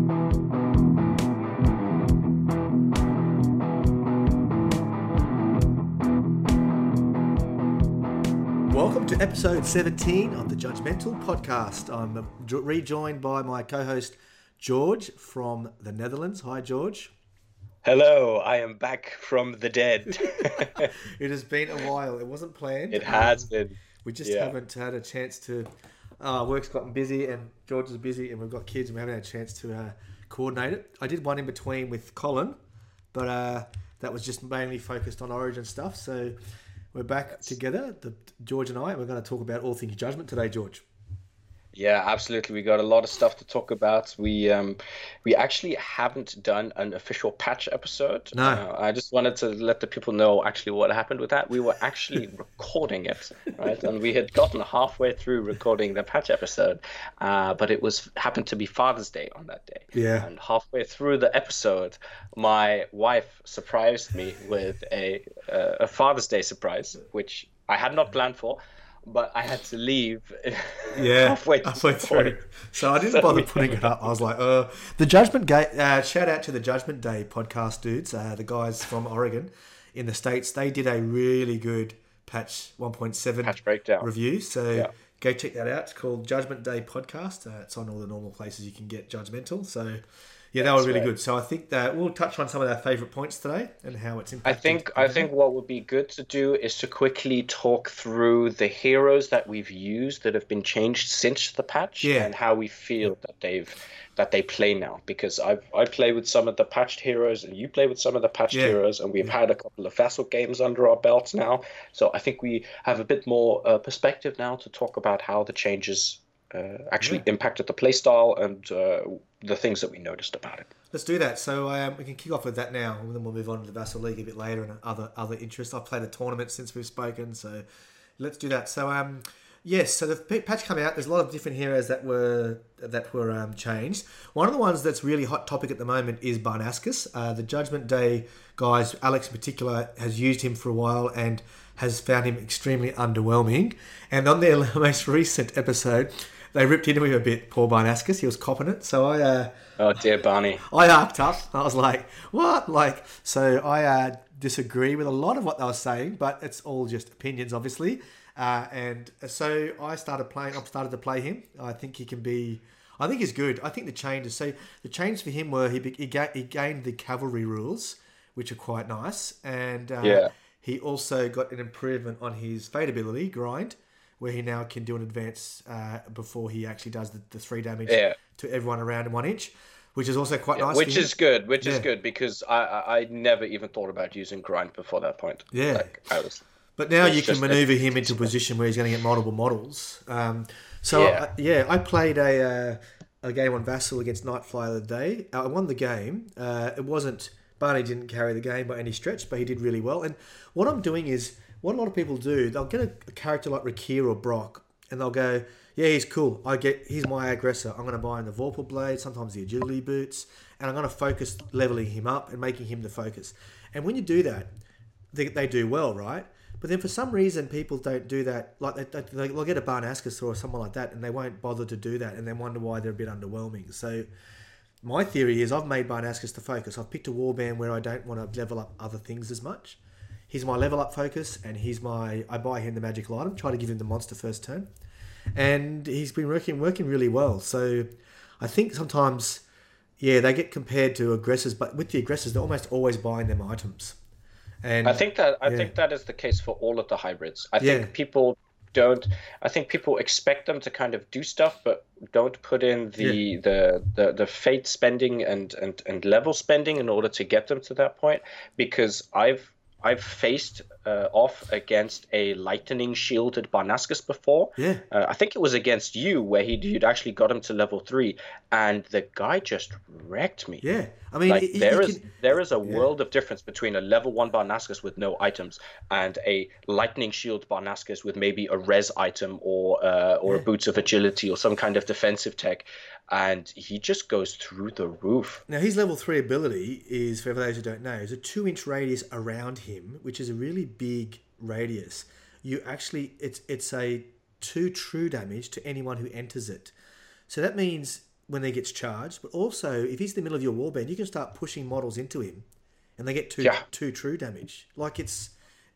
Welcome to episode 17 of the Judgmental Podcast. I'm rejoined by my co-host George from the Netherlands. Hi, George. Hello, I am back from the dead. It has been a while. It wasn't planned. It has been. We just haven't had a chance to. Work's gotten busy and George is busy and we've got kids and we haven't had a chance to coordinate it. I did one in between with Colin, but that was just mainly focused on Origin stuff. So we're back together, George and I, and we're going to talk about all things Judgment today, George. Yeah, absolutely. We got a lot of stuff to talk about. We actually haven't done an official patch episode. No. I just wanted to let the people know actually what happened with that. We were actually recording it, right? And we had gotten halfway through recording the patch episode, but it happened to be Father's Day on that day. Yeah. And halfway through the episode, my wife surprised me with a Father's Day surprise, which I had not planned for. But I had to leave halfway through. So I didn't bother putting it up. I was like, the Judgment Day, shout out to the Judgment Day podcast dudes, the guys from Oregon in the States. They did a really good patch 1.7 patch breakdown review. So go check that out. It's called Judgment Day Podcast. It's on all the normal places you can get Judgmental. So yeah, they were really good. So I think that we'll touch on some of our favourite points today and how it's impacted. I think what would be good to do is to quickly talk through the heroes that we've used that have been changed since the patch and how we feel that they play now. Because I play with some of the patched heroes and you play with some of the patched heroes, and we've had a couple of Vassal games under our belts now. So I think we have a bit more perspective now to talk about how the changes actually impacted the playstyle and the things that we noticed about it. Let's do that. So we can kick off with that now, and then we'll move on to the Vassal League a bit later and other interests. I've played a tournament since we've spoken, so let's do that. So so the patch came out. There's a lot of different heroes that were changed. One of the ones that's really hot topic at the moment is Barnascus. The Judgment Day guys, Alex in particular, has used him for a while and has found him extremely underwhelming. And on their most recent episode, they ripped into him a bit, poor Barnascus. He was copping it. So oh dear, Barney. I arced up. I was like, what? So I disagree with a lot of what they were saying, but it's all just opinions, obviously. And so I started to play him. I think he can be. I think he's good. I think the changes. So the changes for him were he gained the cavalry rules, which are quite nice, and he also got an improvement on his fate ability, grind, where he now can do an advance before he actually does the 3 damage to everyone around in 1 inch, which is also quite nice. Which is good. Is good because I never even thought about using grind before that point. Yeah. But now you can maneuver him into a position where he's going to get multiple models. I played a game on Vassal against Nightfly the other day. I won the game. Barney didn't carry the game by any stretch, but he did really well. And what I'm doing is, what a lot of people do, they'll get a character like Rakir or Brock, and they'll go, yeah, he's cool. He's my aggressor. I'm going to buy him the Vorpal Blade, sometimes the Agility Boots, and I'm going to focus leveling him up and making him the focus. And when you do that, they do well, right? But then for some reason, people don't do that. Like they'll get a Barnascus or someone like that, and they won't bother to do that, and then wonder why they're a bit underwhelming. So my theory is I've made Barnascus the focus. I've picked a warband where I don't want to level up other things as much. He's my level up focus, and I buy him the magical item, try to give him the monster first turn. And he's been working really well. So I think sometimes, they get compared to aggressors, but with the aggressors, they're almost always buying them items. And I think that is the case for all of the hybrids. I think people expect them to kind of do stuff, but don't put in the fate spending and level spending in order to get them to that point. Because I've faced off against a lightning shielded Barnascus before. Yeah. I think it was against you where you'd actually got him to level 3, and the guy just wrecked me. Yeah. I mean, there is a world of difference between a level 1 Barnascus with no items and a lightning shield Barnascus with maybe a res item or a boots of agility or some kind of defensive tech. And he just goes through the roof. Now, his level 3 ability is, for those who don't know, is a 2-inch radius around him, which is a really big radius. It's a 2 true damage to anyone who enters it. So that means when he gets charged, but also if he's in the middle of your warband, you can start pushing models into him, and they get two true damage. Like it's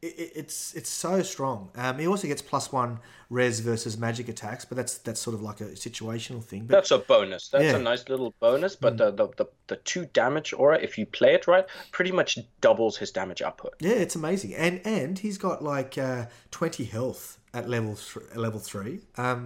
so strong. He also gets +1 res versus magic attacks, but that's sort of like a situational thing. But that's a bonus. That's a nice little bonus. But the 2 damage aura, if you play it right, pretty much doubles his damage output. Yeah, it's amazing. And he's got like 20 health at level 3.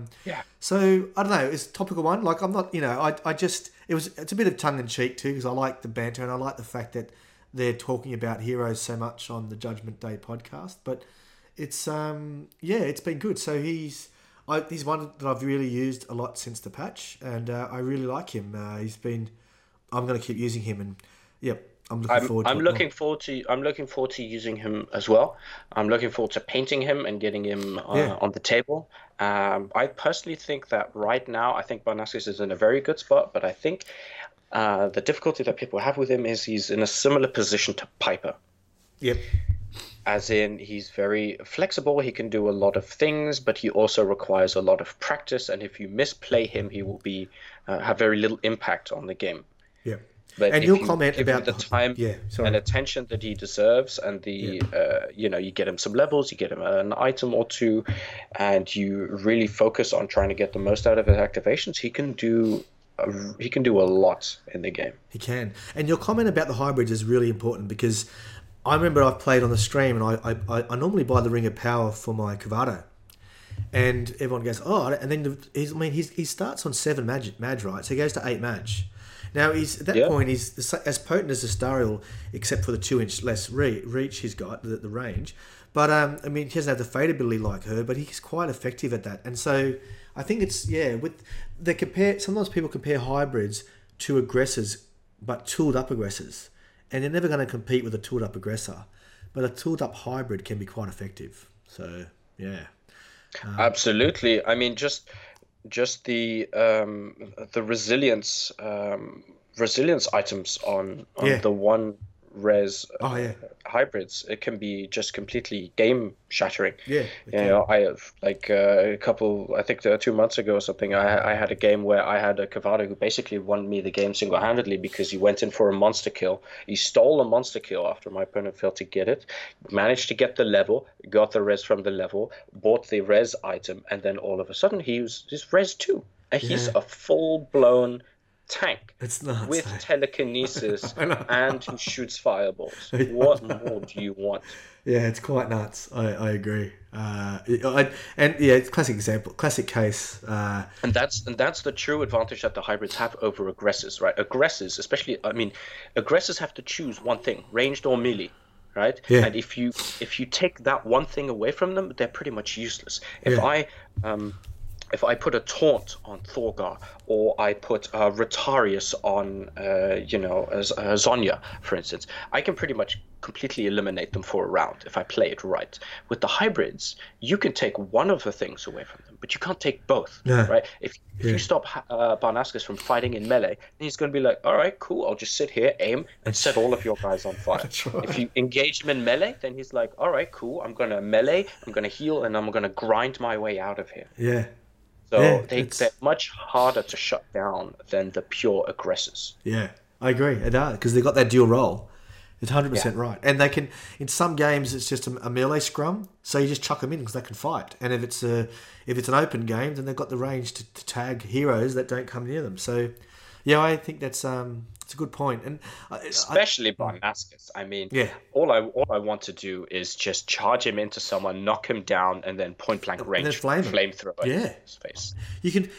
So I don't know. It's a topical one. Like I'm not. It's a bit of tongue in cheek too, because I like the banter and I like the fact that they're talking about heroes so much on the Judgment Day podcast, but it's it's been good. So he's one that I've really used a lot since the patch, and I really like him. I'm going to keep using him, and I'm looking forward to I'm looking forward to using him as well. I'm looking forward to painting him and getting him on the table. I personally think that right now, I think Barnaskis is in a very good spot, but I think the difficulty that people have with him is he's in a similar position to Piper. Yep. As in, he's very flexible. He can do a lot of things, but he also requires a lot of practice. And if you misplay him, he will be have very little impact on the game. Yeah. But and if your you comment give about him the time and attention that he deserves, and you get him some levels, you get him an item or two, and you really focus on trying to get the most out of his activations, he can do a lot in the game. He can. And your comment about the hybrids is really important, because I remember I've played on the stream, and I normally buy the Ring of Power for my Kavado. And everyone goes, and then he starts on 7 maj, right? So he goes to 8 maj. Now, at that point, he's as potent as Astariel, except for the 2-inch less reach he's got, the range. But, he doesn't have the fade ability like her, but he's quite effective at that. And so I think it's, sometimes people compare hybrids to aggressors, but tooled up aggressors. And they're never going to compete with a tooled up aggressor. But a tooled up hybrid can be quite effective. So, yeah. Absolutely. I mean, just the resilience items on the 1 res hybrids, it can be just completely game shattering. I have I think 2 months ago or something, I had a game where I had a Kavado who basically won me the game single-handedly, because he went in for a monster kill. He stole a monster kill after my opponent failed to get it, managed to get the level, got the res from the level, bought the res item, and then all of a sudden he's res 2, and he's a full-blown tank with telekinesis and who shoots fireballs. What more do you want? Yeah, it's quite nuts. I agree. It's classic case. And that's the true advantage that the hybrids have over aggressors, right? Aggressors, especially, aggressors have to choose one thing, ranged or melee. Right? Yeah. And if you take that one thing away from them, they're pretty much useless. If I put a taunt on Thorgar, or I put Rotarius on, Zonya, for instance, I can pretty much completely eliminate them for a round if I play it right. With the hybrids, you can take one of the things away from them, but you can't take both, right? If you stop Barnaskis from fighting in melee, then he's going to be like, all right, cool, I'll just sit here, aim, and set all of your guys on fire. Right. If you engage him in melee, then he's like, all right, cool, I'm going to melee, I'm going to heal, and I'm going to grind my way out of here. Yeah. So they're much harder to shut down than the pure aggressors. Yeah, I agree. Because they've got that dual role. It's 100% right. And they can, in some games, it's just a melee scrum, so you just chuck them in because they can fight. And if it's an open game, then they've got the range to tag heroes that don't come near them. So, yeah, I think that's it's a good point. And especially Barnaskis. I mean, all I want to do is just charge him into someone, knock him down, and then point blank range flamethrower in his face. You can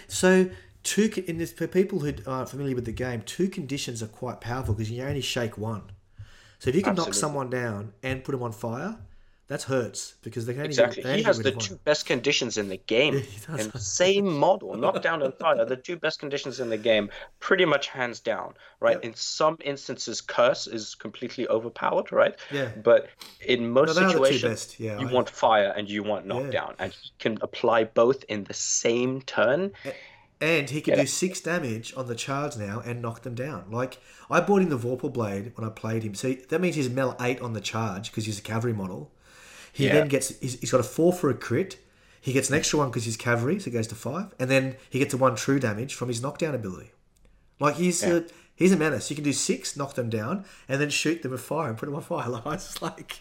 for people who aren't familiar with the game, 2 conditions are quite powerful because you only shake 1. So if you can knock someone down and put them on fire, that hurts because they can only he has the 2 best conditions in the game. Yeah, in the same model, knockdown and fire, the 2 best conditions in the game, pretty much hands down, right? Yep. In some instances, curse is completely overpowered, right? Yeah. But in most situations, you want fire and you want knockdown, and he can apply both in the same turn. And he can do 6 damage on the charge now and knock them down. Like, I bought him the Vorpal Blade when I played him. So that means he's Mel 8 on the charge because he's a cavalry model. He then he's got a 4 for a crit. He gets an extra 1 because he's cavalry, so it goes to 5. And then he gets a 1 true damage from his knockdown ability. Like he's a menace. You can do 6, knock them down, and then shoot them with fire and put them on fire. Like, it's like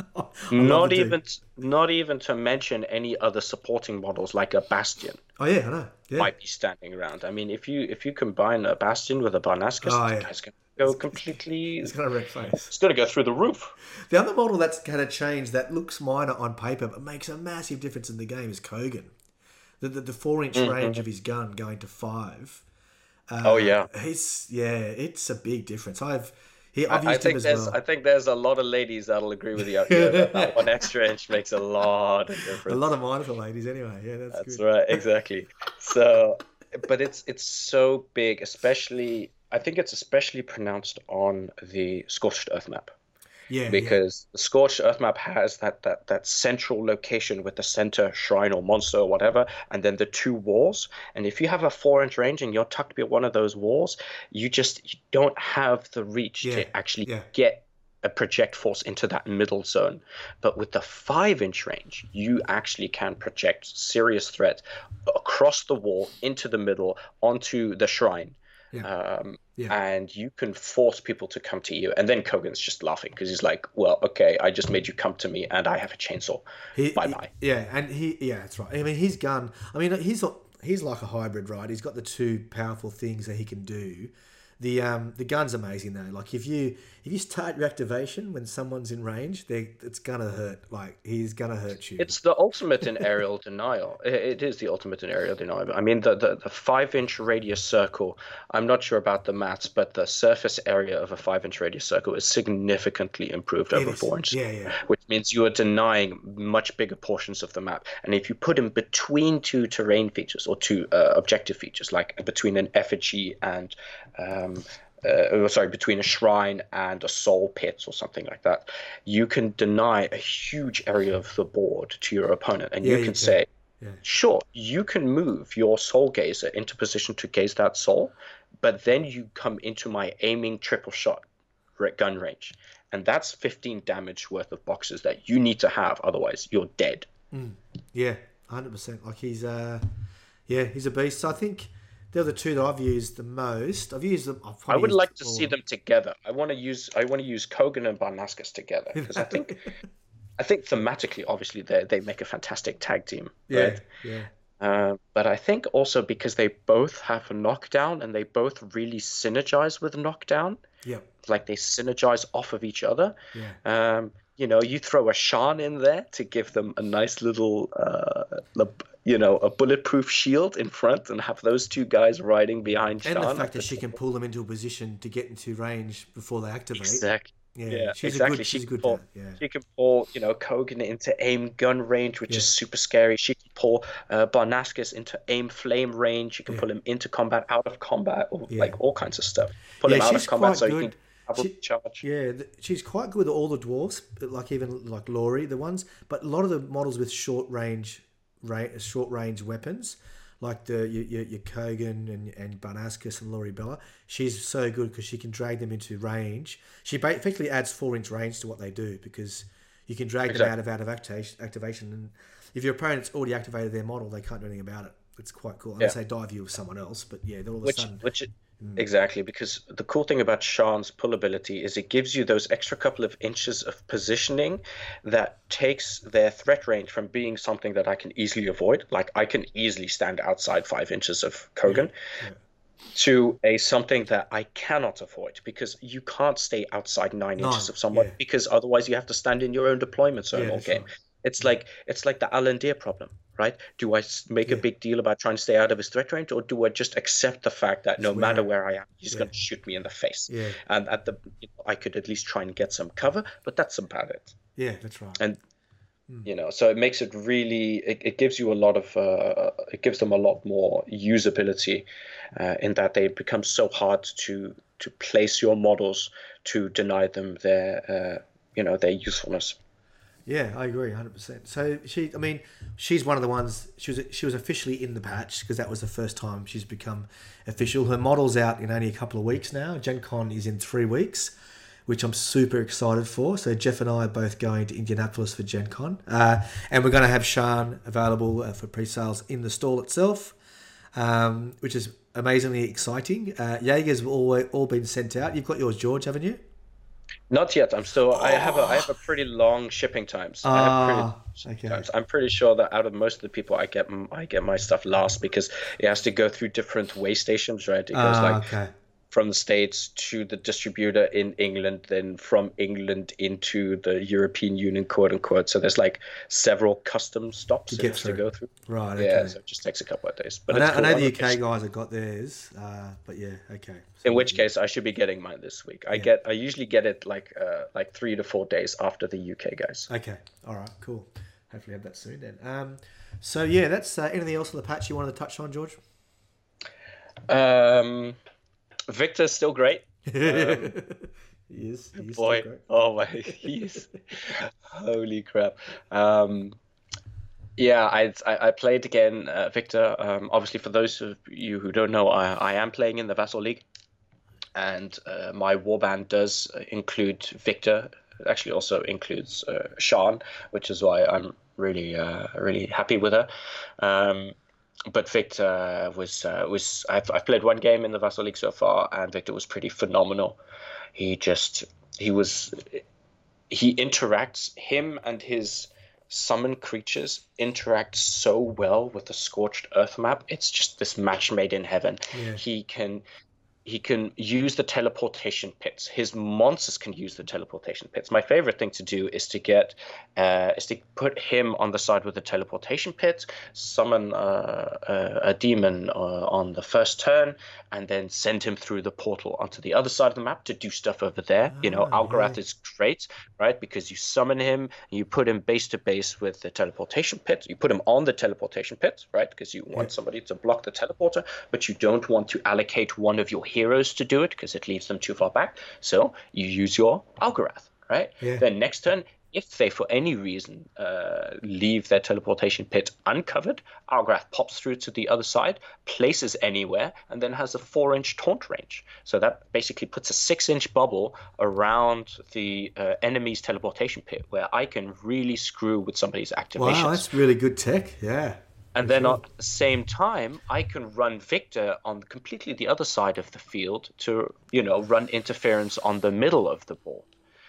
not even to mention any other supporting models like a Bastion. Oh yeah, I know. Yeah. Might be standing around. I mean, if you combine a Bastion with a Barnascus, the guy's going to go completely. It's going to wreck face. It's going to go through the roof. The other model that's going to change that looks minor on paper but makes a massive difference in the game is Kogan. The 4-inch range of his gun going to 5. It's a big difference. I've used him as well. I think there's a lot of ladies that'll agree with you. That 1 extra inch makes a lot of difference. A lot of mine for ladies, anyway. Yeah, that's good. Right, exactly. So, but it's so big, especially. I think it's especially pronounced on the Scorched Earth map. Yeah, because the Scorched Earth map has that central location with the center shrine or monster or whatever, and then the 2 walls. And if you have a 4-inch range and you're tucked behind one of those walls, you don't have the reach to actually get a project force into that middle zone. But with the 5-inch range, you actually can project serious threat across the wall, into the middle, onto the shrine. And you can force people to come to you. And then Kogan's just laughing because he's like, well, okay, I just made you come to me and I have a chainsaw. Bye-bye. That's right. I mean, his gun, he's like a hybrid, right? He's got the 2 powerful things that he can do. The gun's amazing though. Like if you start your activation when someone's in range, it's gonna hurt. Like he's gonna hurt you. It's the ultimate in aerial denial. It is the ultimate in aerial denial. I mean, the 5-inch radius circle. I'm not sure about the maths, but the surface area of a 5-inch radius circle is significantly improved over 4 inches. Yeah. Which means you are denying much bigger portions of the map. And if you put them between 2 terrain features or 2 objective features, like between an effigy and between a shrine and a soul pit or something like that, you can deny a huge area of the board to your opponent, and you can say, sure, you can move your soul gazer into position to gaze that soul, but then you come into my aiming triple shot gun range, and that's 15 damage worth of boxes that you need to have, otherwise you're dead. 100%. Like he's a beast. So I think they're the 2 that I've used the most. I would like to see them together. I want to use Kogan and Barnascus together because I think thematically, obviously, they make a fantastic tag team. Right? But I think also because they both have a knockdown and they both really synergize with knockdown. Yeah. Like they synergize off of each other. Yeah. You throw a Shan in there to give them a nice little, a bulletproof shield in front and have those 2 guys riding behind Shan. And the fact that she can pull them into a position to get into range before they activate. Exactly. She's good. She can pull, Kogan into aim gun range, which is super scary. She can pull Barnascus into aim flame range. You can pull him into combat, out of combat, or like all kinds of stuff. Pull him out of combat so you can charge. She's quite good with all the dwarves, like even like Laurie, the ones. But a lot of the models with short range weapons, like your Kogan and Barnascus and Laurie Bella, she's so good because she can drag them into range. She effectively adds 4-inch range to what they do because you can drag them out of activation. And if your opponent's already activated their model, they can't do anything about it. It's quite cool. Unless they dive you with someone else, but they're all of a sudden. Exactly, because the cool thing about Shan's pull ability is it gives you those extra couple of inches of positioning that takes their threat range from being something that I can easily avoid, like I can easily stand outside 5 inches of Kogan, to something that I cannot avoid, because you can't stay outside 9 inches of someone, because otherwise you have to stand in your own deployment zone all game. Right. It's like the Alan Deer problem, right? Do I make a big deal about trying to stay out of his threat range, or do I just accept the fact that no matter where I am, he's going to shoot me in the face? Yeah. And I could at least try and get some cover, but that's about it. Yeah, that's right. And so it makes it really. It gives you a lot of. It gives them a lot more usability, in that they become so hard to place your models to deny them their usefulness. Yeah, I agree 100%. So she's one of the ones. She was officially in the patch because that was the first time she's become official. Her model's out in only a couple of weeks now. Gen Con is in 3 weeks, which I'm super excited for. So Jeff and I are both going to Indianapolis for Gen Con, and we're going to have Shan available for pre-sales in the stall itself, which is amazingly exciting. Jaeger's all been sent out. You've got yours, George, haven't you? Not yet. I'm still. I have a pretty long shipping times. Okay. I'm pretty sure that out of most of the people, I get my stuff last because it has to go through different way stations, right? It goes Okay. from the States to the distributor in England, then from England into the European Union, quote unquote. So there's like several custom stops it has to go through. Right. Yeah, Okay. so it just takes a couple of days. But I know the UK guys have got theirs. But yeah, okay. So in which case, I should be getting mine this week. I usually get it like 3 to 4 days after the UK guys. Okay. All right. Cool. Hopefully have that soon then. So yeah, that's anything else on the patch you wanted to touch on, George? Victor's still great. He is Boy, still great. oh my, he is. Holy crap. Yeah, I played again, Victor. Obviously, for those of you who don't know, I am playing in the Vassal League, and my warband does include Victor. It actually also includes Sean, which is why I'm really happy with her. But Victor was I've played one game in the Vassal League so far, and Victor was pretty phenomenal. Him and his summon creatures interact so well with the Scorched Earth map. It's just this match made in heaven. Yeah. He can use the teleportation pits. His monsters can use the teleportation pits. My favorite thing to do is to put him on the side with the teleportation pit, summon a demon on the first turn, and then send him through the portal onto the other side of the map to do stuff over there. Algarath is great, right? Because you summon him, you put him base to base with the teleportation pit. You put him on the teleportation pit, right? Because you want somebody to block the teleporter, but you don't want to allocate one of your heroes to do it because it leaves them too far back. So you use your Algarath, right? Yeah. Then next turn, if they for any reason leave their teleportation pit uncovered, Algarath pops through to the other side, places anywhere, and then has a 4-inch taunt range. So that basically puts a 6-inch bubble around the enemy's teleportation pit where I can really screw with somebody's activations. Wow, that's really good tech. Yeah. And then at the same time, I can run Victor on completely the other side of the field to, run interference on the middle of the board.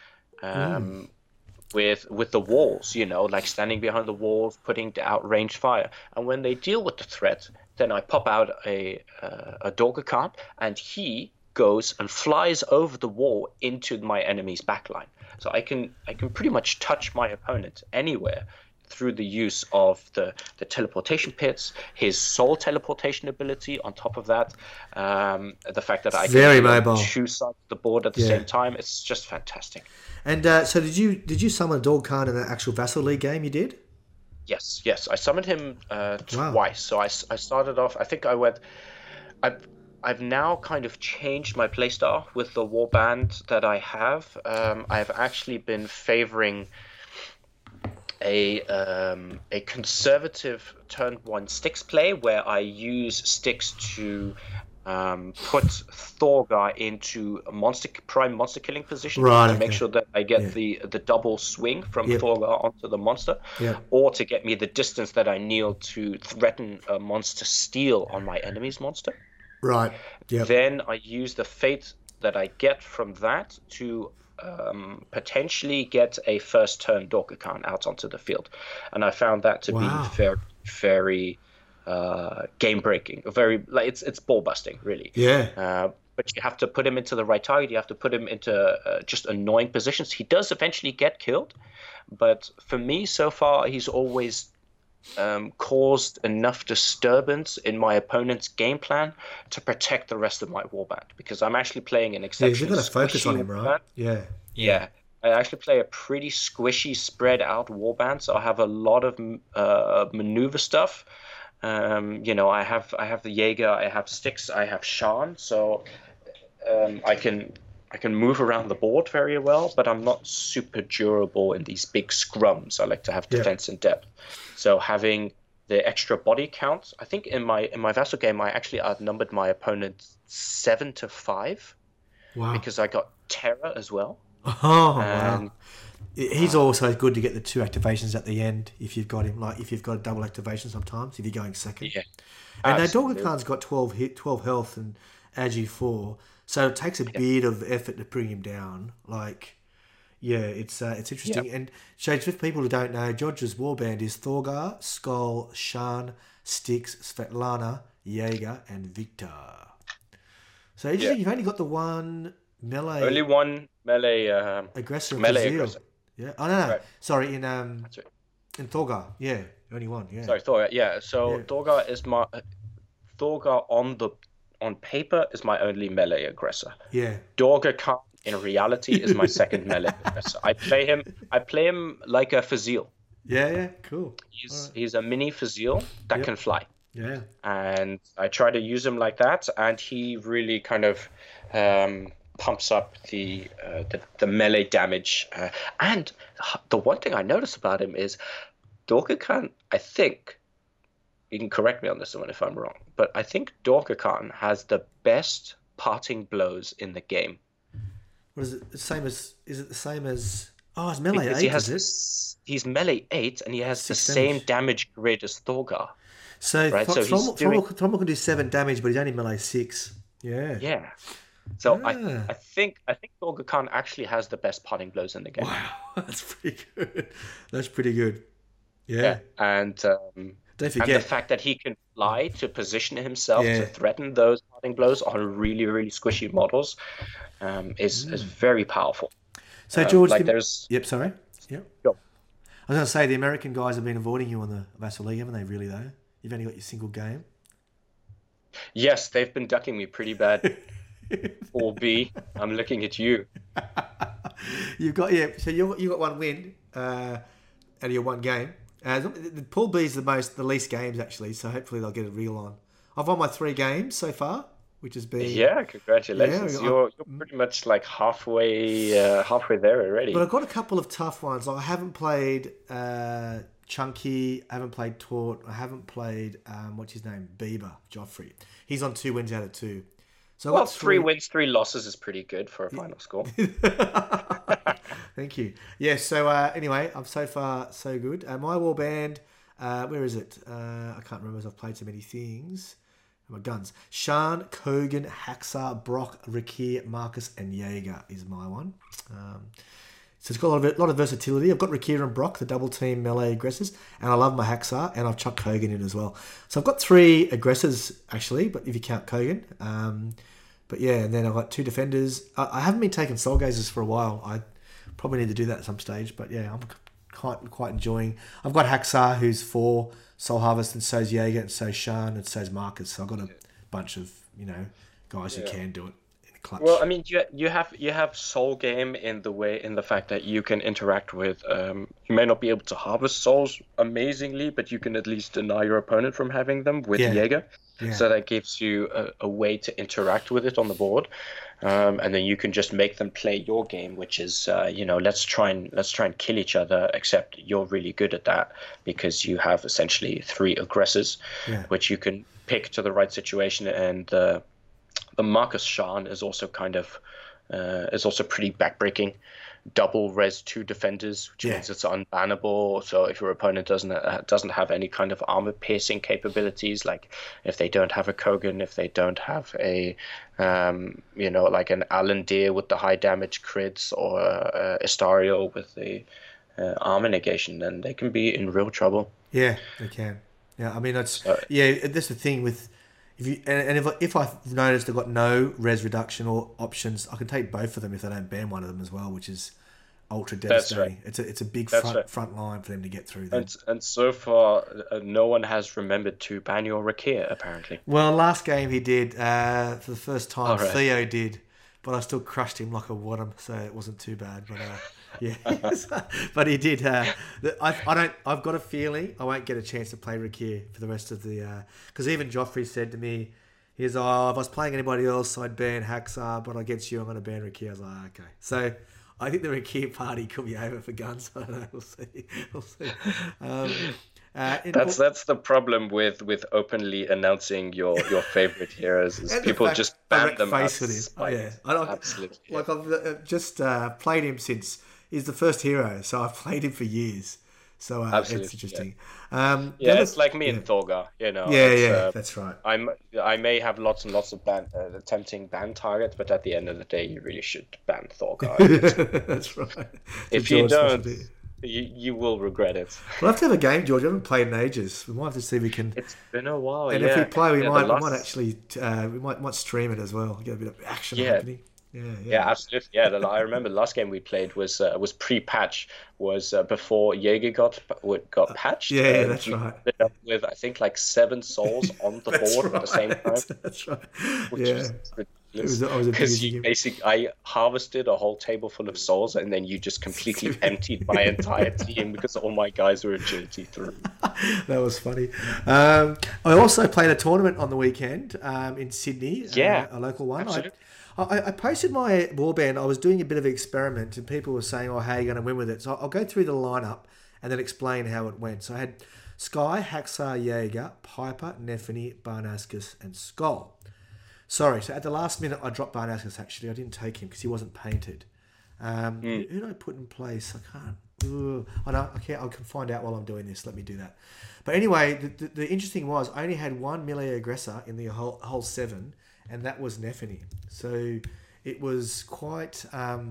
With the walls, like standing behind the walls, putting out ranged fire. And when they deal with the threat, then I pop out a Dorga Khan, and he goes and flies over the wall into my enemy's backline. So I can pretty much touch my opponent anywhere through the use of the teleportation pits, his soul teleportation ability on top of that, the fact that I can mobile. 2 sides of the board at the same time, it's just fantastic. And so did you summon a Dorga Khan in the actual Vassal League game you did? Yes. I summoned him twice. So I started off, I think I went... I've now kind of changed my playstyle with the warband that I have. I've actually been favoring a conservative turn 1 sticks play where I use sticks to put Thorgar into a prime monster killing position to make sure that I get the double swing from Thorgar onto the monster, or to get me the distance that I need to threaten a monster steal on my enemy's monster. Right. Yep. Then I use the fate that I get from that to potentially get a first turn Dorga Khan out onto the field, and I found that to be very, very game breaking. Very it's ball busting, really. Yeah. But you have to put him into the right target. You have to put him into just annoying positions. He does eventually get killed, but for me so far, he's always caused enough disturbance in my opponent's game plan to protect the rest of my warband, because I'm actually playing an exceptionally you're going to focus on him, right? Yeah. I actually play a pretty squishy, spread out warband, so I have a lot of maneuver stuff. I have the Jaeger, I have sticks, I have Sean, so I can move around the board very well, but I'm not super durable in these big scrums. I like to have defense and depth. So having the extra body count, I think in my Vassal game, I actually outnumbered my opponent 7-5. Wow. Because I got Terror as well. Oh, wow. He's also good to get the 2 activations at the end if you've got him. Like if you've got a double activation sometimes, if you're going second. Yeah. And now Dorga Khan's got 12 health and Agi 4, so it takes a bit of effort to bring him down. Like, yeah, it's interesting. And Shades, for people who don't know, Jodge's warband is Thorgar, Skull, Shan, Styx, Svetlana, Jaeger, and Victor. So interesting. You've only got the one melee. Only one melee aggressor. Melee aggressor. Yeah. Oh no. Right. Sorry, in That's right. in Thorgar. Yeah, only one. Yeah. Sorry, Thorgar. Yeah. So Thorgar is my Thorgar on paper is my only melee aggressor. Yeah. Dorga Khan in reality is my second melee aggressor. I play him like a Fazil. Yeah. Cool. He's a mini Fazil that can fly. Yeah. And I try to use him like that, and he really kind of pumps up the melee damage. And the one thing I notice about him is Dorga Khan, I think, you can correct me on this one if I'm wrong, but I think Dorga Khan has the best parting blows in the game. What is it? The same as? Is it the same as? Oh, it's melee 8. He's melee 8, and he has the same damage grid as Thorgar. So Thrommel can do 7 damage, but he's only melee 6. Yeah. Yeah. So I think Dorga Khan actually has the best parting blows in the game. Wow, that's pretty good. Yeah. And don't forget and the fact that he can fly to position himself to threaten those parting blows on really, really squishy models is very powerful. So George, Yep. Sorry. Yep. Sure. I was going to say the American guys have been avoiding you on the Vassal League, haven't they? Really though, you've only got your single game. Yes, they've been ducking me pretty bad. 4B, I'm looking at you. You've got So you got 1 win out of your 1 game. The Pool B is the least games actually, so hopefully they'll get a reel on. I've won my 3 games so far, which has been congratulations. You're pretty much like halfway there already. But I've got a couple of tough ones. Like I haven't played Chunky, I haven't played Tort, I haven't played what's his name, Bieber, Joffrey. He's on 2 wins out of 2. So 3 wins, 3 losses is pretty good for a final score. Thank you. Yeah, so anyway, I'm so far so good. My warband, where is it? I can't remember as I've played so many things. My guns. Shan, Kogan, Haxar, Brock, Rakir, Marcus, and Jaeger is my one. So it's got a lot of versatility. I've got Rakir and Brock, the double team melee aggressors, and I love my Haxar, and I've chucked Kogan in as well. So I've got 3 aggressors actually, but if you count Kogan. But yeah, and then I've got 2 defenders. I haven't been taking soul gazers for a while. I probably need to do that at some stage, but yeah, I'm quite enjoying. I've got Haxar, who's 4 soul harvest, and so's Jaeger, and so's Shan, and so's Marcus. So I've got a bunch of guys who can do it. Clutch. Well, I mean, you have soul game in the fact that you can interact with. You may not be able to harvest souls amazingly, but you can at least deny your opponent from having them with Jaeger. Yeah. So that gives you a way to interact with it on the board, and then you can just make them play your game, which is let's try and kill each other. Except you're really good at that because you have essentially 3 aggressors, which you can pick to the right situation, and the Marcus Shan is also pretty backbreaking. Double res 2 defenders, which means it's unbannable. So if your opponent doesn't have any kind of armor piercing capabilities, like if they don't have a Kogan, if they don't have a like an Alandir with the high damage crits, or Estariel with the armor negation, then they can be in real trouble. Yeah, they can. Yeah, I mean that's that's the thing with. If I've noticed they've got no res reduction or options, I can take both of them if they don't ban one of them as well, which is ultra devastating. Right. It's a big front line for them to get through. And so far, no one has remembered to ban your Rakir, apparently. Well, last game he did for the first time. Right. Theo did, but I still crushed him like a Wadham, so it wasn't too bad. But yeah, but he did. I've got a feeling I won't get a chance to play Rakir for the rest of the. Because even Joffrey said to me, if I was playing anybody else, I'd ban Haxar, but against you, I'm going to ban Rakir. I was like, okay. So I think the Rakir party could be over for guns. I don't know. We'll see. That's the problem with openly announcing your favorite heroes is people just ban them. Face with him. Oh, yeah. Absolutely. Like I've just played him since. he's the first hero, so I've played him for years. So it's interesting. It's like me and Thorgar. That's right. I may have lots and lots of tempting ban targets, but at the end of the day, you really should ban Thorgar. That's right. If you don't, you will regret it. We'll have to have a game, George. I haven't played in ages. We might have to see if we can. It's been a while. And if we play, we might actually we might stream it as well. Get a bit of action happening. Yeah, absolutely. Yeah, I remember the last game we played was pre-patch, was before Jaeger got patched. Yeah, that's right. Ended up with I think like 7 souls on the board at the same time. That's right. It was because I harvested a whole table full of souls, and then you just completely emptied my entire team because all my guys were agility 3. That was funny. I also played a tournament on the weekend in Sydney. A local one. Absolutely. I posted my warband. I was doing a bit of an experiment, and people were saying, "Oh, how are you going to win with it?" So I'll go through the lineup and then explain how it went. So I had Sky, Haxar, Jaeger, Piper, Nephany, Barnascus, and Skull. Sorry, so at the last minute I dropped Barnascus. Actually, I didn't take him because he wasn't painted. Who did I put in place? I can't. I know. I can't. I can find out while I'm doing this. Let me do that. But anyway, the interesting was I only had one melee aggressor in the whole 7. And that was Nephany. So it was quite...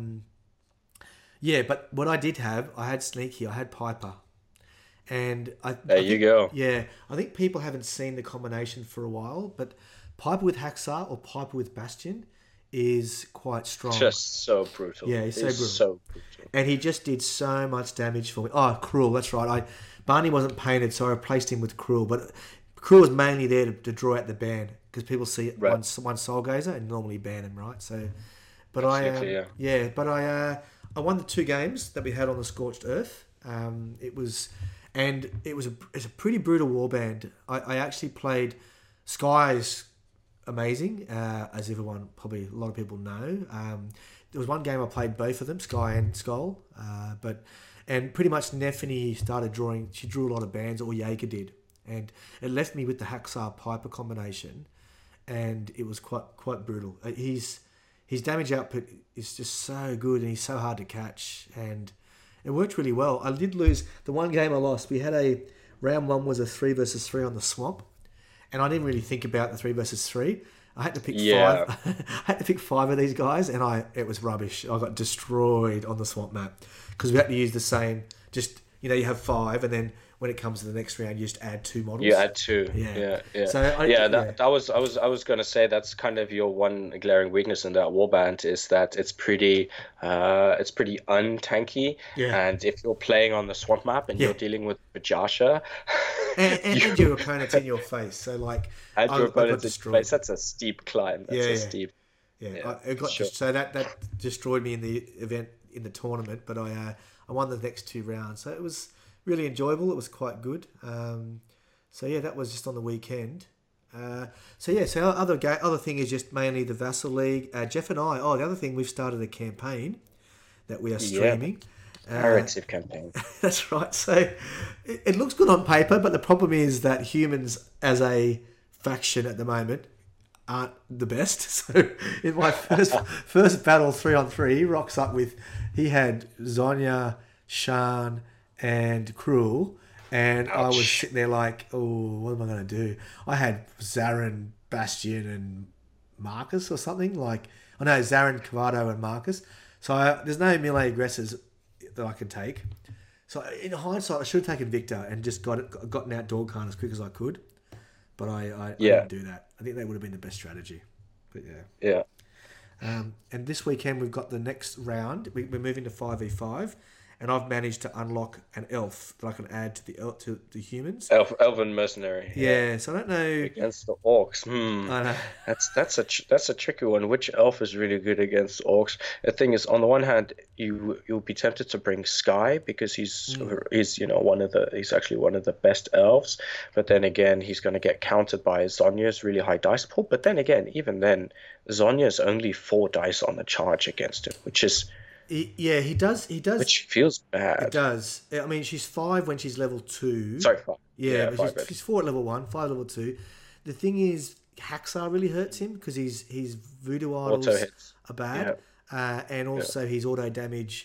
but what I did have, I had Sneaky, I had Piper. And you go. Yeah, I think people haven't seen the combination for a while, but Piper with Haxar or Piper with Bastion is quite strong. Just so brutal. Yeah, he's so brutal. And he just did so much damage for me. Oh, Cruel, that's right. Barney wasn't painted, so I replaced him with Cruel, but Cruel was mainly there to draw out the ban. Because people see it one Soul Gazer and normally ban him, right? So, but I won the 2 games that we had on the Scorched Earth. It was a pretty brutal warband. I actually played Sky's amazing, as everyone probably a lot of people know. There was one game I played both of them, Sky and Skull, and pretty much Nephany started drawing. She drew a lot of bans, or Jaeger did, and it left me with the Haxar Piper combination. And it was quite brutal. His damage output is just so good, and he's so hard to catch, and it worked really well. I did lose the one game I lost. We had round 1 was a 3 versus 3 on the swamp, and I didn't really think about the 3 versus 3. I had to pick 5. I had to pick 5 of these guys, and it was rubbish. I got destroyed on the swamp map because we had to use the same. Just you have 5, and then when it comes to the next round, you just add 2 models. You add 2. Yeah. So I was going to say that's kind of your one glaring weakness in that warband is that it's pretty untanky. Yeah. And if you're playing on the swamp map and you're dealing with Bajasha, and your opponent's in your face, so and your opponent's in your face, that's a steep climb. So that destroyed me in the event in the tournament, but I won the next 2 rounds, so it was really enjoyable. It was quite good. That was just on the weekend. So other thing is just mainly the Vassal League. Jeff and I. Oh, the other thing, we've started a campaign that we are streaming. Narrative campaign. That's right. So it looks good on paper, but the problem is that humans as a faction at the moment aren't the best. So in my first battle 3-on-3, he rocks up with, he had Zonya, Shan, and Cruel, and Ouch. I was sitting there like, oh, what am I going to do? I had Zarin, Bastion, and Marcus or something. Zarin, Cavado, and Marcus. So there's no melee aggressors that I can take. So in hindsight, I should have taken Victor and just gotten out Dog Khan as quick as I could. But I didn't do that. I think that would have been the best strategy. But yeah. And this weekend we've got the next round. We're moving to 5v5. And I've managed to unlock an elf that I can add to the humans. Elven mercenary. Yeah, so I don't know against the orcs. I know. That's a tricky one. Which elf is really good against orcs? The thing is, on the one hand, you'll be tempted to bring Sky because he's actually one of the best elves. But then again, he's going to get countered by Zonya's really high dice pool. But then again, even then, Zonya's only 4 dice on the charge against him, which is. He does. Which feels bad. It does. I mean, she's 5 when she's level 2. Sorry, 5. Yeah, but she's 4 at level 1, 5 level 2. The thing is, Haxar really hurts him because his voodoo idols are bad. And also his auto damage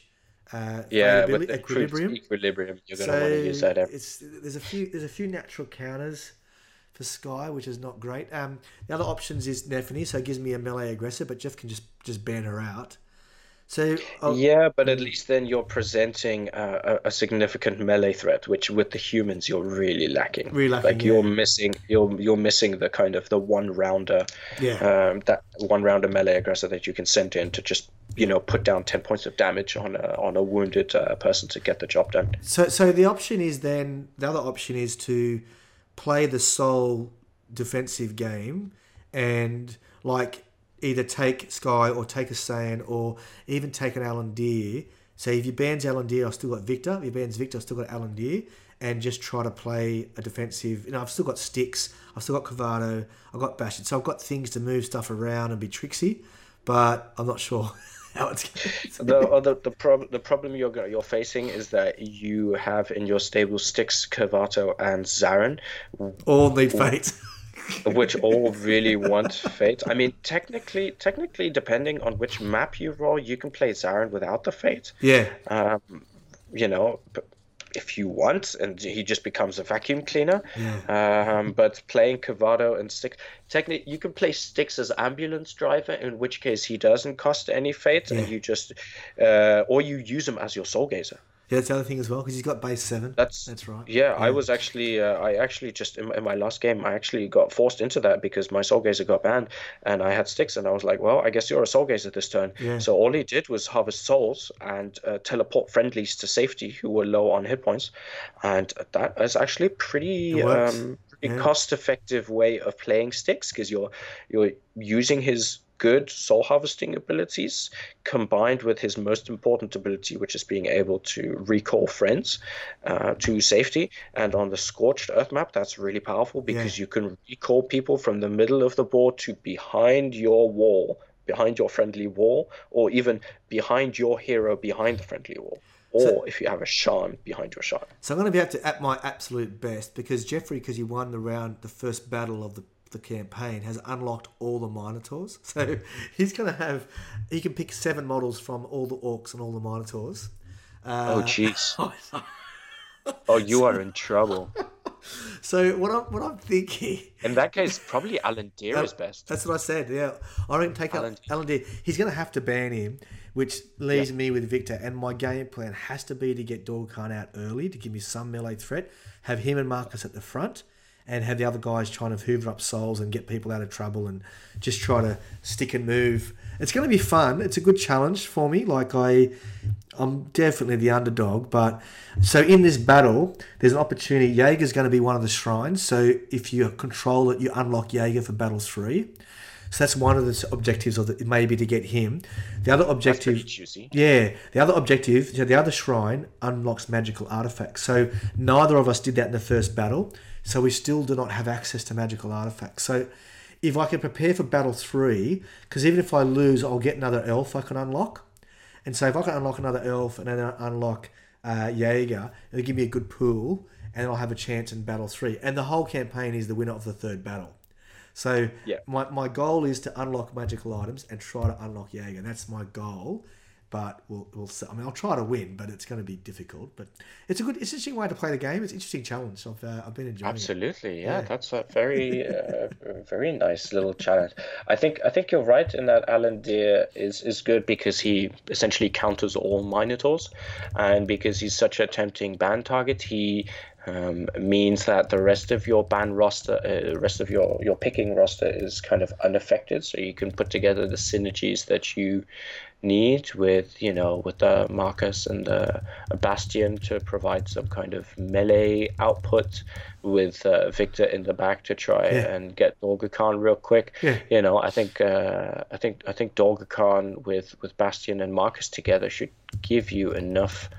with equilibrium. You're going to want to use that. There's a few natural counters for Skye, which is not great. The other options is Neffany, so it gives me a melee aggressor, but Jeff can just ban her out. So but at least then you're presenting a significant melee threat, which with the humans you're really lacking. Like you're missing the kind of the one rounder, that one rounder melee aggressor that you can send in to just put down 10 points of damage on a wounded person to get the job done. So the other option is to play the sole defensive game and like either take Skye or take a Saiyan or even take an Alandir. So if you bans Alandir, I've still got Victor. If you bans Victor, I've still got Alandir. And just try to play a defensive... I've still got Styx. I've still got Cavado. I've got Bastion. So I've got things to move stuff around and be tricksy. But I'm not sure how it's going to... The problem you're facing is that you have in your stable Styx, Cavato, and Zarin. All need fate. Which all really want fate. I mean, technically, depending on which map you roll, you can play Zarin without the fate. Yeah. If you want, and he just becomes a vacuum cleaner. Yeah. But playing Cavado and Styx, technically, you can play Styx as ambulance driver, in which case he doesn't cost any fate, and you just, or you use him as your soul gazer. Yeah, that's the other thing as well, because he's got base 7. That's right. Yeah, I was actually, I actually just, in my last game, I actually got forced into that because my Soul Gazer got banned, and I had Styx, and I was like, well, I guess you're a Soul Gazer this turn. Yeah. So all he did was harvest souls and teleport friendlies to safety who were low on hit points, and that is actually pretty cost-effective way of playing Styx, because you're using his good soul harvesting abilities combined with his most important ability, which is being able to recall friends to safety. And on the Scorched Earth map, that's really powerful because you can recall people from the middle of the board to behind your wall, behind your friendly wall, or even behind your hero behind the friendly wall. Or if you have a Shan behind your Shan. So I'm going to be able to at my absolute best, because Jeffrey, because he won the first battle of the campaign, has unlocked all the Minotaurs. So he can pick 7 models from all the Orcs and all the Minotaurs. Oh jeez. Oh, you are in trouble. So what I'm thinking, in that case, probably Alandir is best. That's what I said. Yeah, I don't take Alandir. He's going to have to ban him, which leaves me with Victor. And my game plan has to be to get Dorg Khan out early to give me some melee threat. Have him and Marcus at the front, and have the other guys trying to hoover up souls and get people out of trouble and just try to stick and move. It's going to be fun. It's a good challenge for me. Like I'm definitely the underdog. But so in this battle, there's an opportunity. Jaeger's going to be one of the shrines. So if you control it, you unlock Jaeger for battle 3. So that's one of the objectives of it, maybe to get him. The other objective, that's pretty juicy. Yeah, the other objective, so the other shrine unlocks magical artifacts. So neither of us did that in the first battle. So we still do not have access to magical artifacts. So if I can prepare for battle 3, because even if I lose, I'll get another elf I can unlock. And so if I can unlock another elf and then unlock Jaeger, it'll give me a good pool, and I'll have a chance in battle 3. And the whole campaign is the winner of the 3rd battle. So my goal is to unlock magical items and try to unlock Jaeger. That's my goal. But we'll see. I mean, I'll try to win, but it's going to be difficult. But it's an interesting way to play the game. It's an interesting challenge. I've been enjoying it. Absolutely, yeah. That's a very very nice little challenge. I think you're right in that Alandir is good because he essentially counters all Minotaurs, and because he's such a tempting ban target, he means that the rest of your ban roster, rest of your picking roster is kind of unaffected. So you can put together the synergies that you need with Marcus and Bastion to provide some kind of melee output, with Victor in the back to try and get Dorg Khan real quick. I think Dorg Khan with Bastion and Marcus together should give you enough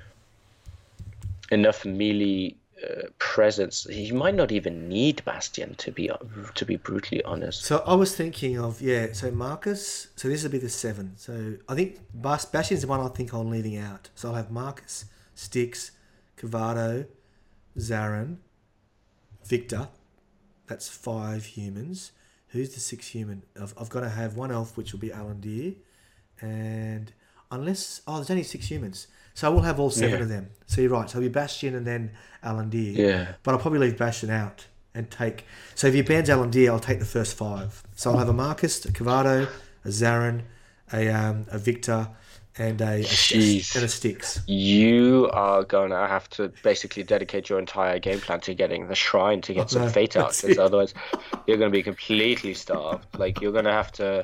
melee presence. You might not even need Bastion, to be brutally honest. So I was thinking of so Marcus, so this will be the 7. So I think Bastion's the one I think I'm leaving out. So I'll have Marcus, Styx, Cavado, Zarin, Victor. That's 5 humans. Who's the 6th human? I've got to have 1 elf, which will be Alandir, and unless there's only 6 humans, so we'll have all 7 of them. So you're right. So it'll be Bastion and then Alandir. Yeah. But I'll probably leave Bastion out and take. So if you ban Alandir, I'll take the first 5. So I'll have a Marcus, a Cavado, a Zarin, a Victor, and a Styx. You are gonna have to basically dedicate your entire game plan to getting the shrine to get some fate out, because otherwise you're gonna be completely starved. Like you're gonna have to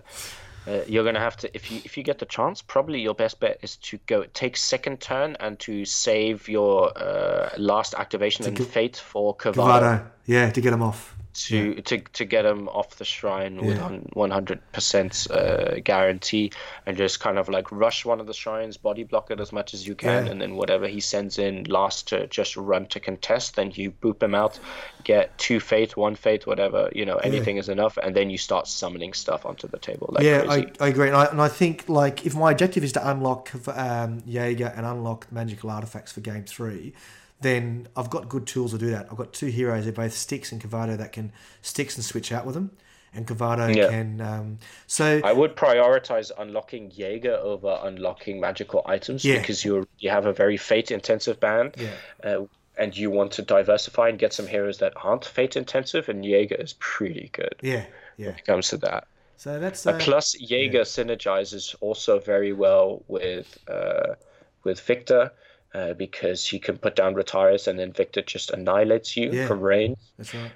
if you get the chance, probably your best bet is to go take second turn and to save your last activation and fate for Cavado. Yeah, to get him off. To get him off the shrine with 100% guarantee, and just kind of like rush one of the shrines, body block it as much as you can, and then whatever he sends in last to just run to contest, then you boop him out, get 2 fate, 1 fate, whatever, anything is enough, and then you start summoning stuff onto the table like crazy. I agree, and I think like if my objective is to unlock Jaeger and unlock magical artifacts for game 3, then I've got good tools to do that. I've got 2 heroes, they're both Styx and Cavado, that can Styx and switch out with them. And Cavado can... so I would prioritize unlocking Jaeger over unlocking magical items, because you have a very fate-intensive band, and you want to diversify and get some heroes that aren't fate-intensive, and Jaeger is pretty good when it comes to that. So that's... plus, Jaeger synergizes also very well with Victor, because he can put down Retires and then Victor just annihilates you from range. That's right.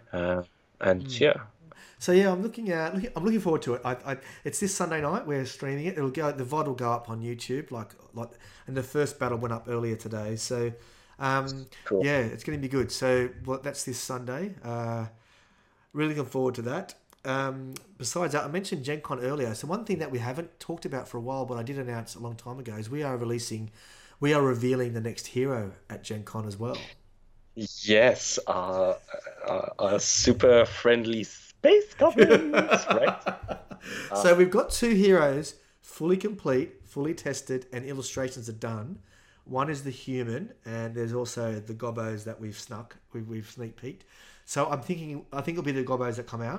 So I'm looking forward to it. It's this Sunday night. We're streaming it. The VOD will go up on YouTube. And the first battle went up earlier today. So cool. Yeah, it's going to be good. So that's this Sunday. Really looking forward to that. Besides that, I mentioned Gen Con earlier. So one thing that we haven't talked about for a while, but I did announce a long time ago, is we are revealing the next hero at Gen Con as well. Yes, our super friendly space goblins, right? So we've got 2 heroes, fully complete, fully tested, and illustrations are done. One is the human, and there's also the gobos that we've sneak peeked. So I think it'll be the gobos that come out.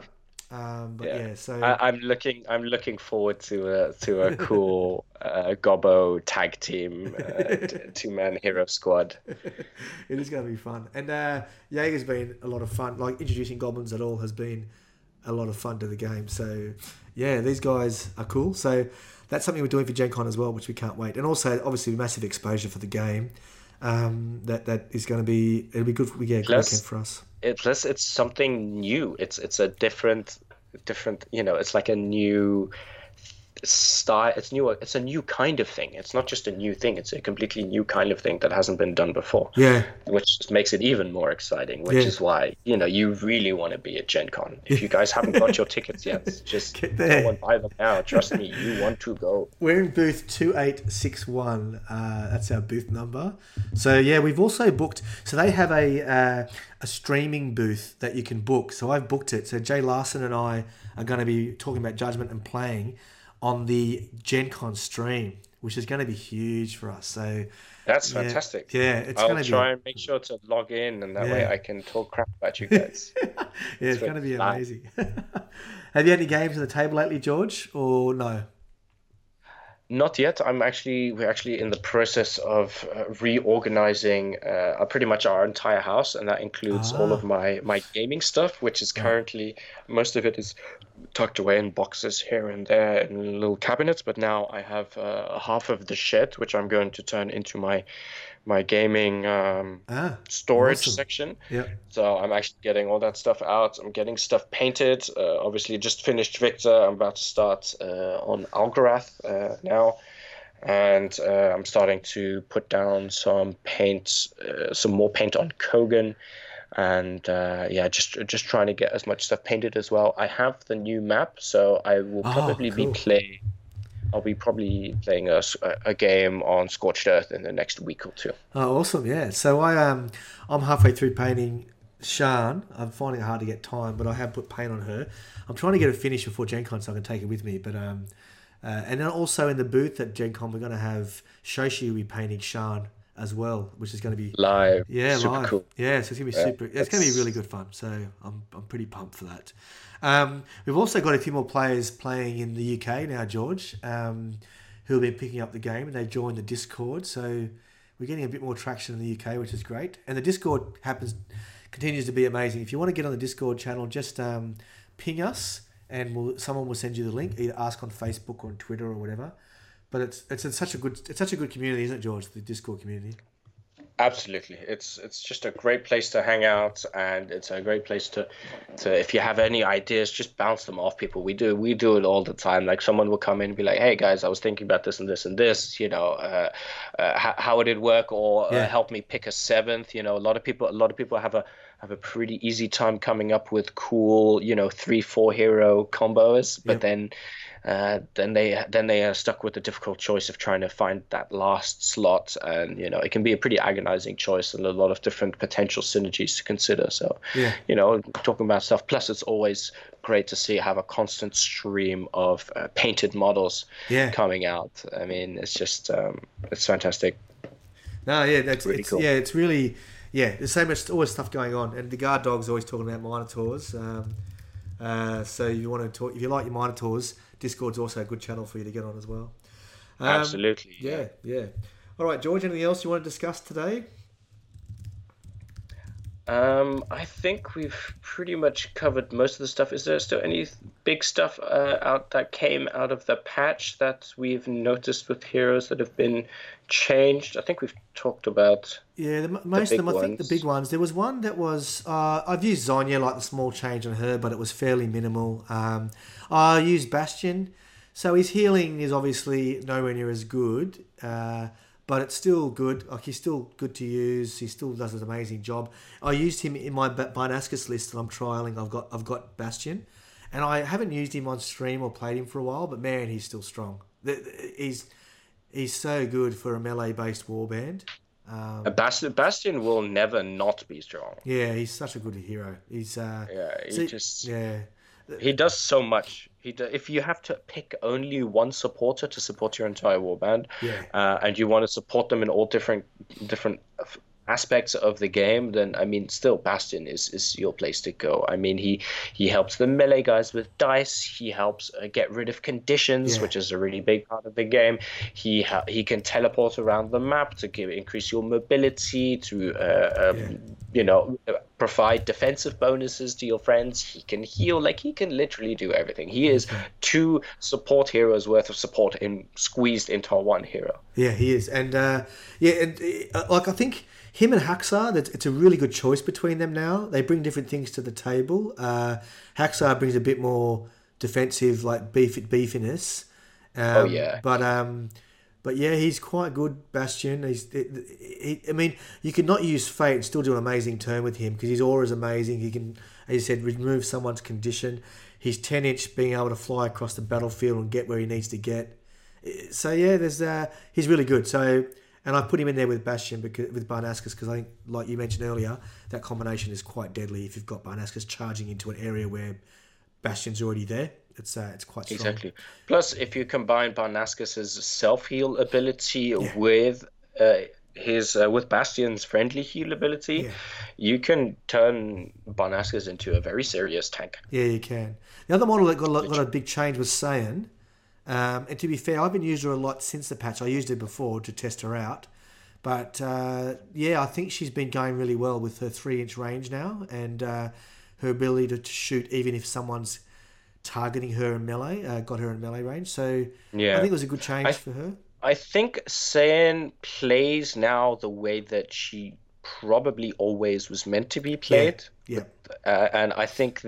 So I'm looking forward to a cool Gobbo tag team 2-man hero squad. It is going to be fun, and Jaeger's been a lot of fun. Like introducing goblins at all has been a lot of fun to the game. So these guys are cool. So that's something we're doing for Gen Con as well, which we can't wait. And also obviously massive exposure for the game. That is going to be it'll be good. Good weekend for us. Plus, it's something new. It's a different. It's like a new style. It's a new kind of thing. It's not just a new thing. It's a completely new kind of thing that hasn't been done before. Yeah. Which just makes it even more exciting. Which is why you really want to be at Gen Con. If you guys haven't got your tickets yet, just go and buy them now. Trust me, you want to go. We're in booth 2861. That's our booth number. So we've also booked. So they have a streaming booth that you can book. So I've booked it. So Jay Larson and I are going to be talking about Judgment and playing on the Gen Con stream, which is going to be huge for us. So that's fantastic. Yeah, I'll try and make sure to log in, and that way I can talk crap about you guys. It's going to be amazing. Have you had any games on the table lately, George, or no? Not yet. We're actually in the process of reorganizing pretty much our entire house, and that includes all of my gaming stuff, which is currently, most of it is tucked away in boxes here and there in little cabinets. But now I have half of the shed, which I'm going to turn into my gaming storage section. Yeah. So I'm actually getting all that stuff out. I'm getting stuff painted. Obviously, just finished Victor. I'm about to start on Algorath now. And I'm starting to put down some more paint on Kogan. And just trying to get as much stuff painted as well. I have the new map, so I will probably be playing. I'll be probably playing a game on Scorched Earth in the next week or 2. Oh, awesome! Yeah. So I'm halfway through painting Shan. I'm finding it hard to get time, but I have put paint on her. I'm trying to get it finished before Gen Con so I can take it with me. But and then also in the booth at Gen Con, we're going to have Shoshi will be painting Shan as well, which is going to be live. Yeah, super live. Cool. Yeah, so it's going to be super. It's going to be really good fun. So I'm pretty pumped for that. We've also got a few more players playing in the UK now, George, who have been picking up the game, and they joined the Discord. So we're getting a bit more traction in the UK, which is great. And the Discord continues to be amazing. If you want to get on the Discord channel, just ping us, and someone will send you the link. Either ask on Facebook or on Twitter or whatever. But it's such a good community, isn't it, George? The Discord community. Absolutely, it's just a great place to hang out, and it's a great place to if you have any ideas, just bounce them off people. We do it all the time. Like someone will come in and be like, "Hey guys, I was thinking about this and this and this. You know, how would it work? Or help me pick a seventh." You know, a lot of people have a pretty easy time coming up with cool, 3-4 hero combos, but then they are stuck with the difficult choice of trying to find that last slot, and it can be a pretty agonizing choice and a lot of different potential synergies to consider. So talking about stuff, plus it's always great to have a constant stream of painted models coming out. I mean, it's just it's fantastic. No, yeah, it's really cool. Yeah, it's really there's so much, always stuff going on, and the guard dog's always talking about Minotaurs. So if you like your Minotaurs, Discord's also a good channel for you to get on as well. Absolutely. Yeah. All right, George, anything else you want to discuss today? I think we've pretty much covered most of the stuff. Is there still any big stuff out that came out of the patch that we've noticed with heroes that have been changed? I think we've talked about most of them. I think the big ones. There was one that was I've used Zhonya, like the small change on her, but it was fairly minimal. I used Bastion, so his healing is obviously nowhere near as good. But it's still good. Like, he's still good to use. He still does an amazing job. I used him in my Barnascus list that I'm trialing. I've got Bastion, and I haven't used him on stream or played him for a while. But man, he's still strong. He's so good for a melee based warband. Bastion will never not be strong. Yeah, he's such a good hero. He's he does so much. If you have to pick only one supporter to support your entire warband, and you want to support them in all different aspects of the game, then I mean, still Bastion is your place to go. I mean, he helps the melee guys with dice. He helps get rid of conditions, which is a really big part of the game. He can teleport around the map to increase your mobility, to provide defensive bonuses to your friends. He can heal. Like, he can literally do everything. He is 2 support heroes worth of support squeezed into one hero. Yeah, he is. And like, I think him and Haxar, it's a really good choice between them now. They bring different things to the table. Haxar brings a bit more defensive, like beefiness. But yeah, he's quite good, Bastion. I mean, you could not use Fate and still do an amazing turn with him, because his aura is amazing. He can, as you said, remove someone's condition. He's 10-inch, being able to fly across the battlefield and get where he needs to get. So yeah, he's really good. So, and I put him in there with Bastion, with Barnascus, because I think, like you mentioned earlier, that combination is quite deadly if you've got Barnascus charging into an area where Bastion's already there. It's quite strong. Exactly. Plus, if you combine Barnascus's self-heal ability with with Bastion's friendly heal ability, you can turn Barnascus into a very serious tank. Yeah, you can. The other model that got a big change was Saiyan. And to be fair, I've been using her a lot since the patch. I used her before to test her out. But I think she's been going really well with her 3-inch range now, and her ability to shoot even if someone's targeting her in melee, got her in melee range. So I think it was a good change for her. I think Saiyan plays now the way that she probably always was meant to be played. Yeah. And I think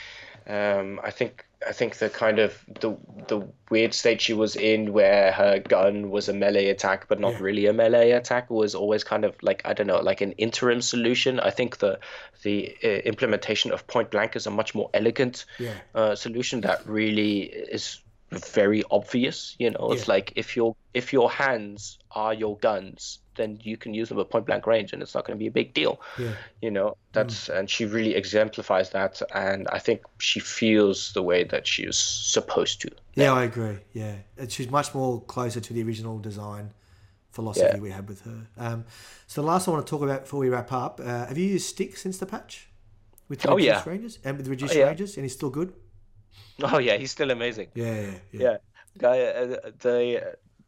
I think the kind of the weird state she was in, where her gun was a melee attack but not really a melee attack, was always kind of like, I don't know, like an interim solution. I think the implementation of point blank is a much more elegant solution that really is very obvious. It's like, if your hands are your guns, then you can use them at point blank range, and it's not going to be a big deal. And she really exemplifies that, and I think she feels the way that she is supposed to. Yeah, I agree. Yeah, she's much more closer to the original design philosophy we had with her. So the last one I want to talk about before we wrap up, have you used Stick since the patch with the reduced ranges and with the reduced ranges, and he's still good? Oh yeah, he's still amazing. Yeah. Guy,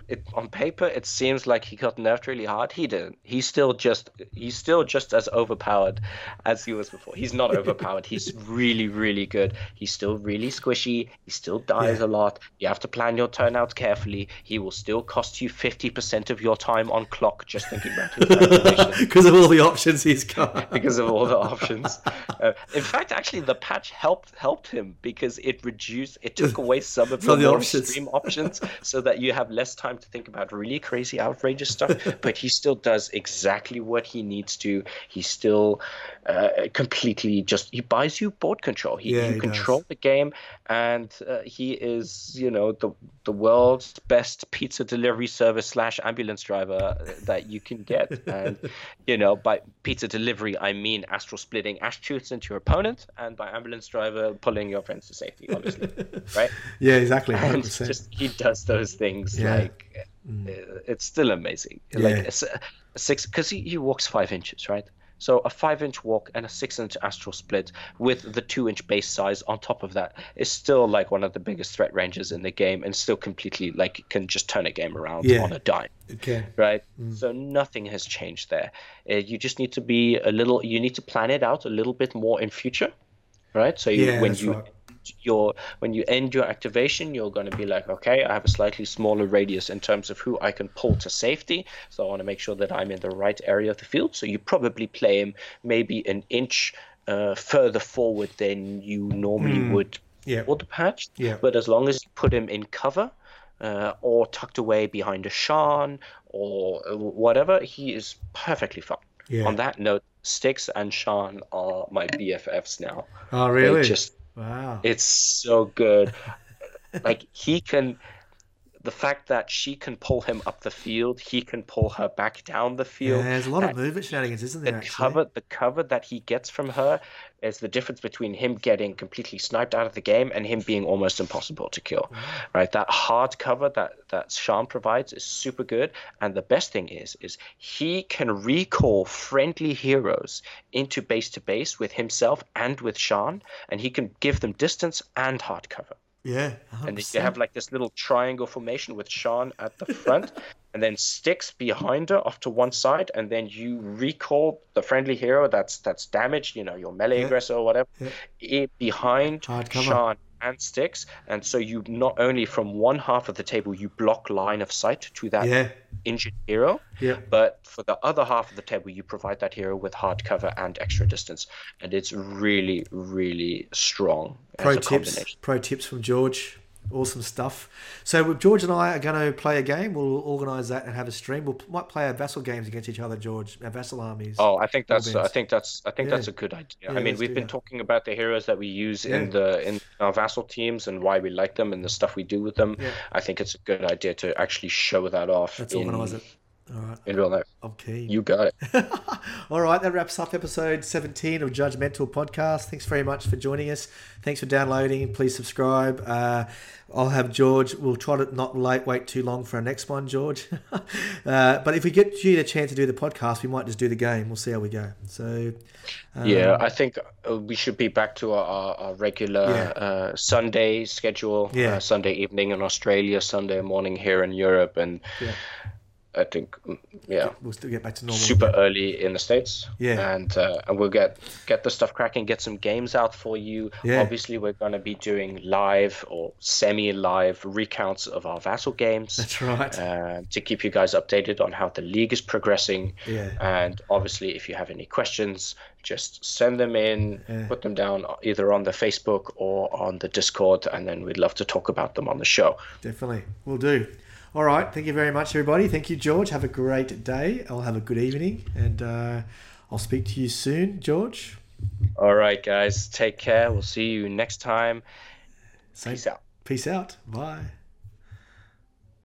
on paper it seems like he got nerfed really hard. He didn't. He's still just as overpowered as he was before. He's not overpowered. He's really, really good. He's still really squishy. He still dies a lot. You have to plan your turn out carefully. He will still cost you 50% of your time on clock just thinking about his activation. Because of all the options he's got. Because of all the options. In fact, actually, the patch helped him because it took away some of the more extreme options so that you have less time to think about really crazy, outrageous stuff. But he still does exactly what he needs to. He still completely he buys you board control. You control the game, and he is, the world's best pizza delivery service / ambulance driver that you can get. And, by pizza delivery, I mean astral splitting ash chutes into your opponent, and by ambulance driver, pulling your friends to safety, obviously. Right? Yeah, exactly. 100%. And he does those things it's still amazing. Like a 6, because he walks 5 inches, right? So a 5-inch walk and a 6-inch astral split with the 2-inch base size on top of that is still like one of the biggest threat ranges in the game, and still completely can just turn a game around on a dime. Okay. Right. So nothing has changed there. You just need to you need to plan it out a little bit more in future. Right. So when you end your activation, you're going to be like, okay, I have a slightly smaller radius in terms of who I can pull to safety. So I want to make sure that I'm in the right area of the field. So you probably play him maybe an inch further forward than you normally would for the patch. Yeah. But as long as you put him in cover or tucked away behind a Sean or whatever, he is perfectly fine. Yeah. On that note, Styx and Sean are my BFFs now. Oh, really? Wow. It's so good. The fact that she can pull him up the field, he can pull her back down the field. Yeah, there's a lot of movement shenanigans, isn't there, The cover that he gets from her is the difference between him getting completely sniped out of the game and him being almost impossible to kill. Right? That hard cover that Sean provides is super good. And the best thing is he can recall friendly heroes into base to base with himself and with Sean, and he can give them distance and hard cover. Yeah, 100%. And you have this little triangle formation with Sean at the front, and then Styx behind her off to one side, and then you recall the friendly hero that's damaged, your melee aggressor or whatever, behind Sean and Styx. And so you not only from one half of the table you block line of sight to that injured hero, but for the other half of the table you provide that hero with hard cover and extra distance, and it's really, really strong. Pro tips from George. Awesome stuff. So George and I are going to play a game. We'll organise that and have a stream. Might play our vassal games against each other, George. Our vassal armies. Oh, I think that's a good idea. Yeah, I mean, we've been talking about the heroes that we use in our vassal teams and why we like them and the stuff we do with them. Yeah. I think it's a good idea to actually show that off. Let's organise it. All right. In real life. Okay. You got it. All right. That wraps up episode 17 of Judgmental Podcast. Thanks very much for joining us. Thanks for downloading. Please subscribe. I'll have George. We'll try to not wait too long for our next one, George. But if we get you the chance to do the podcast, we might just do the game. We'll see how we go. So, I think we should be back to our regular Sunday schedule. Sunday evening in Australia, Sunday morning here in Europe, and I think, we'll still get back to normal. Super early in the States. Yeah. And we'll get the stuff cracking, get some games out for you. Yeah. Obviously, we're going to be doing live or semi-live recounts of our vassal games. That's right. To keep you guys updated on how the league is progressing. Yeah. And obviously, if you have any questions, just send them in, put them down either on the Facebook or on the Discord, and then we'd love to talk about them on the show. Definitely. We'll do. All right. Thank you very much, everybody. Thank you, George. Have a great day. I'll have a good evening, and I'll speak to you soon, George. All right, guys. Take care. We'll see you next time. Peace out. Peace out. Bye.